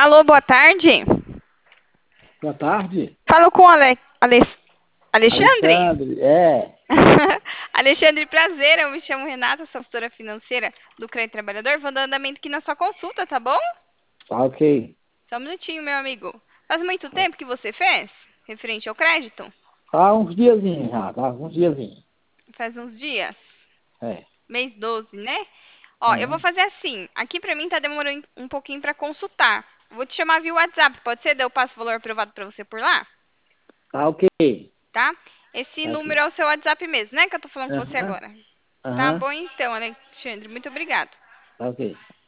Alô, boa tarde. Boa tarde, Falo com Alexandre? Alexandre. Alexandre, prazer. Eu me chamo Renata, sou consultora financeira do Crédito Trabalhador. Vou dar andamento aqui na sua consulta, tá bom? Tá ok. Só um minutinho, meu amigo. Faz muito tempo que você fez? Referente ao crédito? Tá uns diazinhos já, tá uns diazinhos. Faz uns dias. É. Mês 12, né? Ó, eu vou Aham. fazer assim. Aqui pra mim tá demorando um pouquinho pra consultar. Vou te chamar via WhatsApp, pode ser? Daí eu passo o valor aprovado pra você por lá, Tá ok. tá? Esse Tá número ok. é o seu WhatsApp mesmo, né? Que eu tô falando com você Aham. agora. Tá Aham. bom então, Alexandre. Muito obrigada. Tá ok.